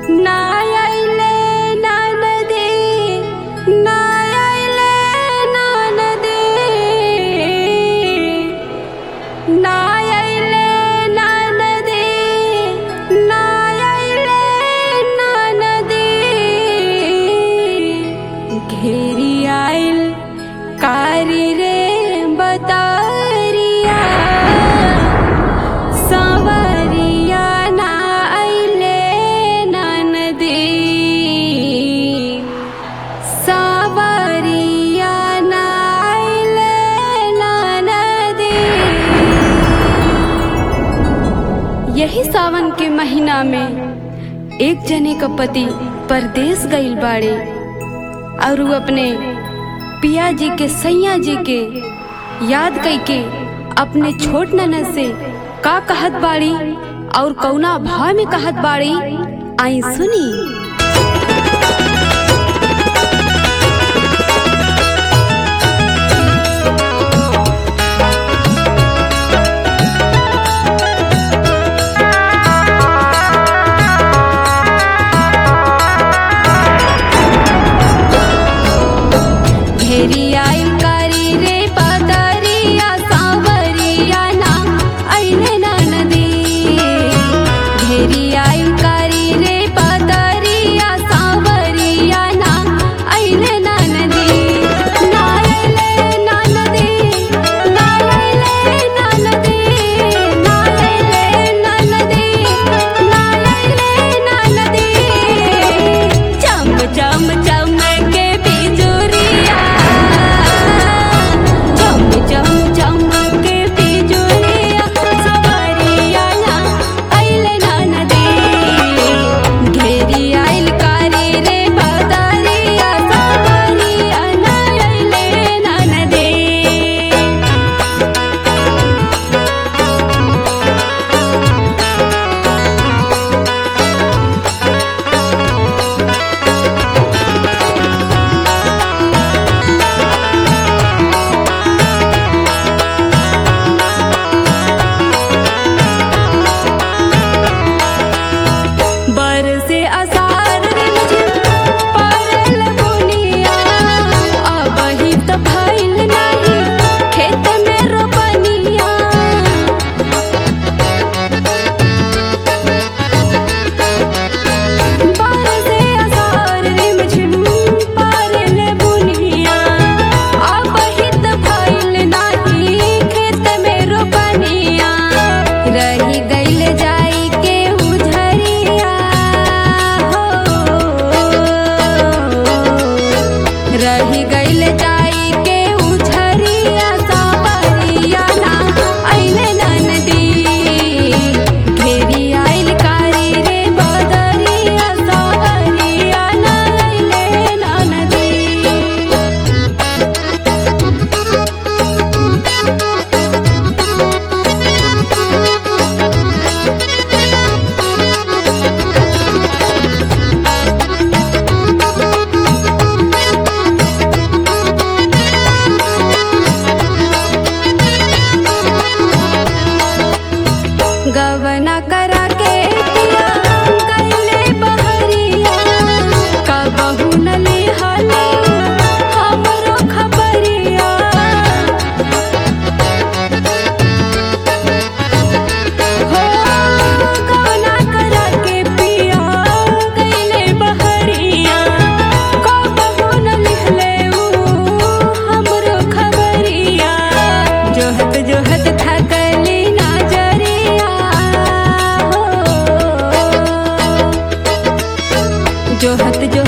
ना आइले ननदी ना आइले ननदी ना आइले ननदी ना आइले ननदी घेरी आइल कारी रे बतारिया सांवरिया ना आइले ननदी सांवरिया ना आइले ननदी। यही सावन के महीना में एक जने का पति परदेश गइल बाड़े और वो अपने पिया जी के सैया जी के याद कइके अपने छोट ननद से का कहत बाड़ी और कौना भाव में कहत बाड़ी आई सुनी। घेरी आइल कारी रे पतरिया सांवरिया ना आइले ननदी घेरी आइल कारी रे पतरिया सांवरिया ना आइले ननदी ना आइले ननदी ना आइले ननदी ना आइले ननदी ना आइले ननदी चम चम चमके बिजुरिया चम चम चमके बिजुरिया सांवरिया ना आइले ननदी घेरी आइल कारी रे पतरिया सांवरिया ना आइले ननदी। बरसे आषाढ़ रिमझिम पड़ल बुनिया अब ही त भइल नाही खेत में रोपनिया बरसे आषाढ़ रिमझिम पड़ल बुनिया अब ही त भइल नाही खेत में रोपनिया रही गइल जाई के उझरिया रही गइल जाई के उझरिया सांवरिया ना आइले ननदी घेरी आइल कारी रे बदरिया सांवरिया ना आइले ननदी। गवना करा के पिया गइले बहरिया कबहू न लिहले हमरो खबरिया हो गवना करा के पिया गइले बहरिया कबहू न लिहले हमरो खबरिया जोहत जोहत थकली नजरिया जोहत